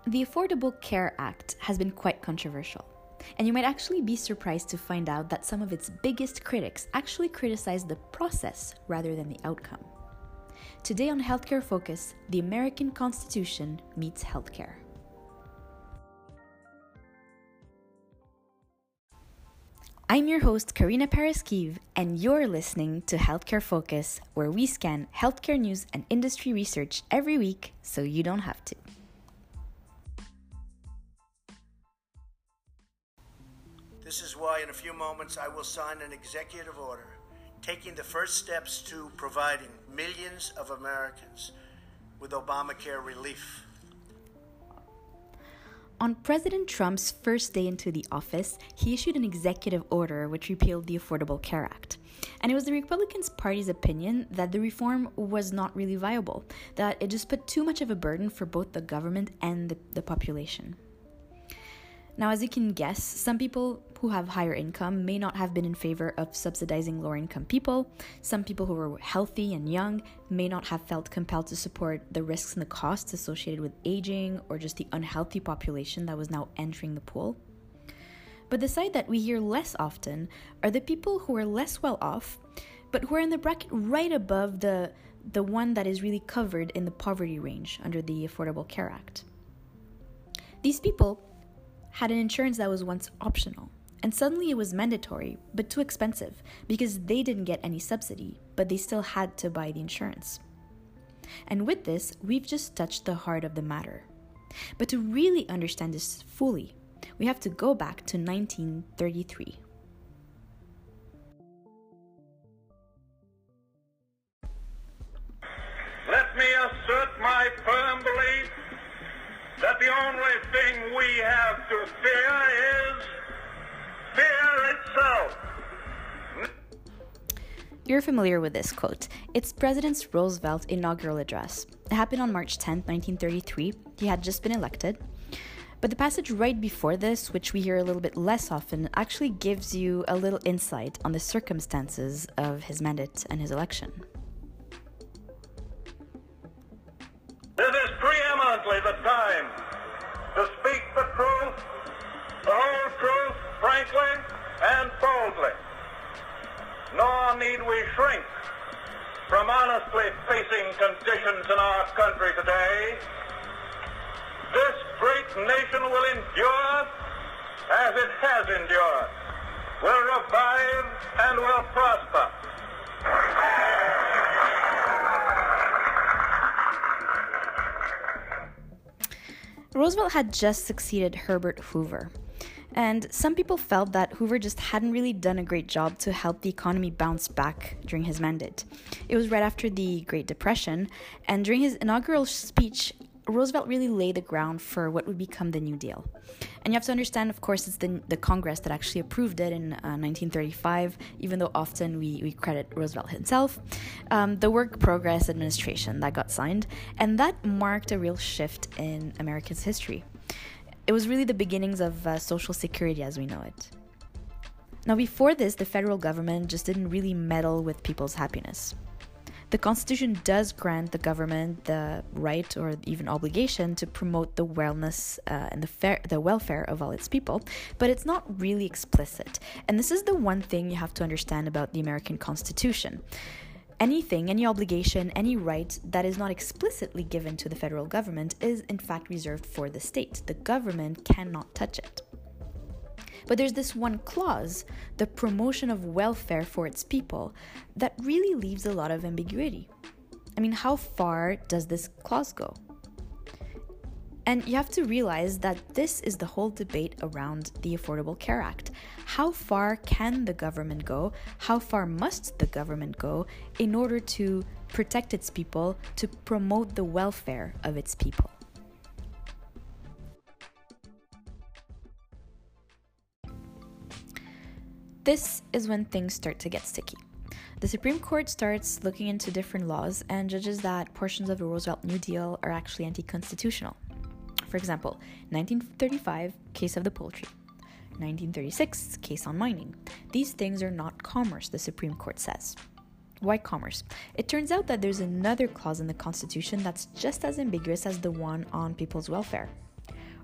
The Affordable Care Act has been quite controversial, and you might actually be surprised to find out that some of its biggest critics actually criticize the process rather than the outcome. Today on Healthcare Focus, the American Constitution meets healthcare. I'm your host, Karina Paraskiv, and you're listening to Healthcare Focus, where we scan healthcare news and industry research every week so you don't have to. This is why in a few moments I will sign an executive order taking the first steps to providing millions of Americans with Obamacare relief. On President Trump's first day into the office, he issued an executive order which repealed the Affordable Care Act. And it was the Republican Party's opinion that the reform was not really viable, that it just put too much of a burden for both the government and the population. Now, as you can guess, some people who have higher income may not have been in favor of subsidizing lower income people. Some people who were healthy and young may not have felt compelled to support the risks and the costs associated with aging or just the unhealthy population that was now entering the pool. But the side that we hear less often are the people who are less well off, but who are in the bracket right above the one that is really covered in the poverty range under the Affordable Care Act. These people had an insurance that was once optional, and suddenly it was mandatory, but too expensive, because they didn't get any subsidy, but they still had to buy the insurance. And with this, we've just touched the heart of the matter. But to really understand this fully, we have to go back to 1933. Let me assert my firm belief that the only thing we have to fear is fear itself. You're familiar with this quote. It's President Roosevelt's inaugural address. It happened on March 10, 1933. He had just been elected. But the passage right before this, which we hear a little bit less often, actually gives you a little insight on the circumstances of his mandate and his election. This is preeminently the time to speak the truth, the whole truth, frankly and boldly. Nor need we shrink from honestly facing conditions in our country today. This great nation will endure as it has endured, will revive and will prosper. Roosevelt had just succeeded Herbert Hoover, and some people felt that Hoover just hadn't really done a great job to help the economy bounce back during his mandate. It was right after the Great Depression, and during his inaugural speech, Roosevelt really laid the ground for what would become the New Deal. And you have to understand, of course, it's the Congress that actually approved it in 1935, even though often we credit Roosevelt himself. The Work Progress Administration that got signed, and that marked a real shift in America's history. It was really the beginnings of Social Security as we know it. Now, before this, the federal government just didn't really meddle with people's happiness. The Constitution does grant the government the right or even obligation to promote the wellness and the welfare of all its people, but it's not really explicit. And this is the one thing you have to understand about the American Constitution. Anything, any obligation, any right that is not explicitly given to the federal government is in fact reserved for the state. The government cannot touch it. But there's this one clause, the promotion of welfare for its people, that really leaves a lot of ambiguity. I mean, how far does this clause go? And you have to realize that this is the whole debate around the Affordable Care Act. How far can the government go? How far must the government go in order to protect its people, to promote the welfare of its people? This is when things start to get sticky. The Supreme Court starts looking into different laws and judges that portions of the Roosevelt New Deal are actually anti-constitutional. For example, 1935, case of the poultry. 1936, case on mining. These things are not commerce, the Supreme Court says. Why commerce? It turns out that there's another clause in the Constitution that's just as ambiguous as the one on people's welfare.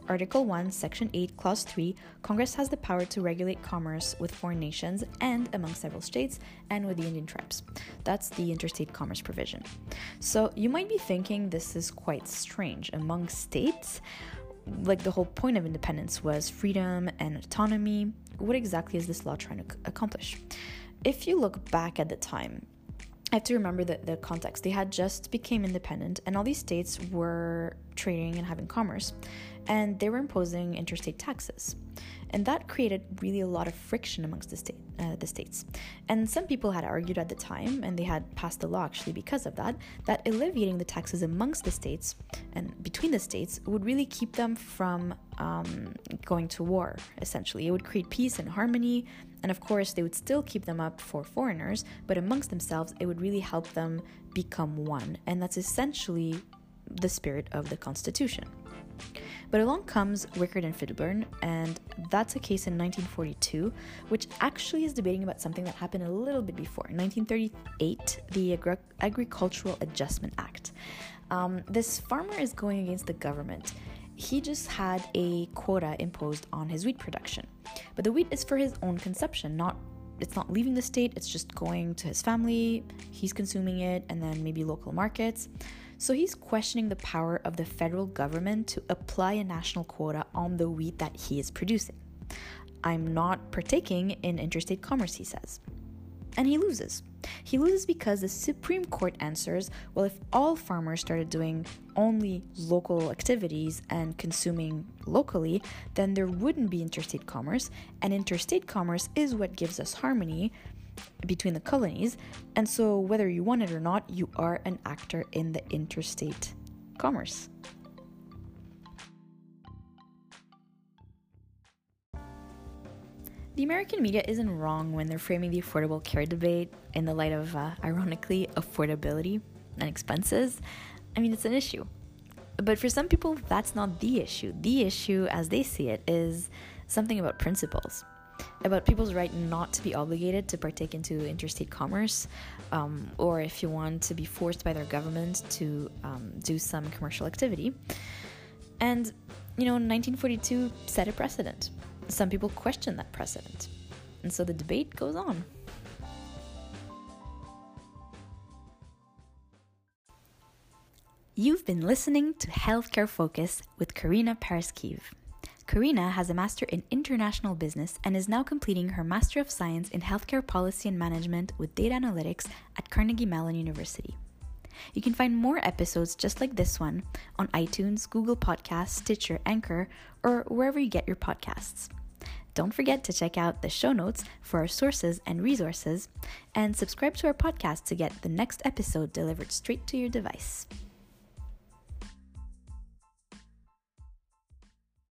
Article 1, Section 8, Clause 3, Congress has the power to regulate commerce with foreign nations and among several states and with the Indian tribes. That's the interstate commerce provision. So you might be thinking this is quite strange. Among states, like the whole point of independence was freedom and autonomy. What exactly is this law trying to accomplish? If you look back at the time, I have to remember the context. They had just become independent and all these states were trading and having commerce, and they were imposing interstate taxes. And that created really a lot of friction amongst the states. And some people had argued at the time, and they had passed a law actually because of that alleviating the taxes amongst the states and between the states would really keep them from going to war, essentially. It would create peace and harmony, and of course they would still keep them up for foreigners, but amongst themselves it would really help them become one. And that's essentially the spirit of the Constitution. But along comes Wickard and Fiddleburn, and that's a case in 1942, which actually is debating about something that happened a little bit before. In 1938, the Agricultural Adjustment Act. This farmer is going against the government. He just had a quota imposed on his wheat production. But the wheat is for his own consumption, it's not leaving the state, it's just going to his family, he's consuming it, and then maybe local markets. So he's questioning the power of the federal government to apply a national quota on the wheat that he is producing. I'm not partaking in interstate commerce, he says. And he loses. He loses because the Supreme Court answers, well, if all farmers started doing only local activities and consuming locally, then there wouldn't be interstate commerce, and interstate commerce is what gives us harmony between the colonies, and so whether you want it or not, you are an actor in the interstate commerce. The American media isn't wrong when they're framing the Affordable Care debate in the light of, ironically, affordability and expenses. I mean, it's an issue. But for some people, that's not the issue. The issue, as they see it, is something about principles. About people's right not to be obligated to partake into interstate commerce, or if you want to be forced by their government to do some commercial activity. And, 1942 set a precedent. Some people question that precedent. And so the debate goes on. You've been listening to Healthcare Focus with Karina Paraskiv. Karina has a Master in International Business and is now completing her Master of Science in Healthcare Policy and Management with Data Analytics at Carnegie Mellon University. You can find more episodes just like this one on iTunes, Google Podcasts, Stitcher, Anchor, or wherever you get your podcasts. Don't forget to check out the show notes for our sources and resources, and subscribe to our podcast to get the next episode delivered straight to your device.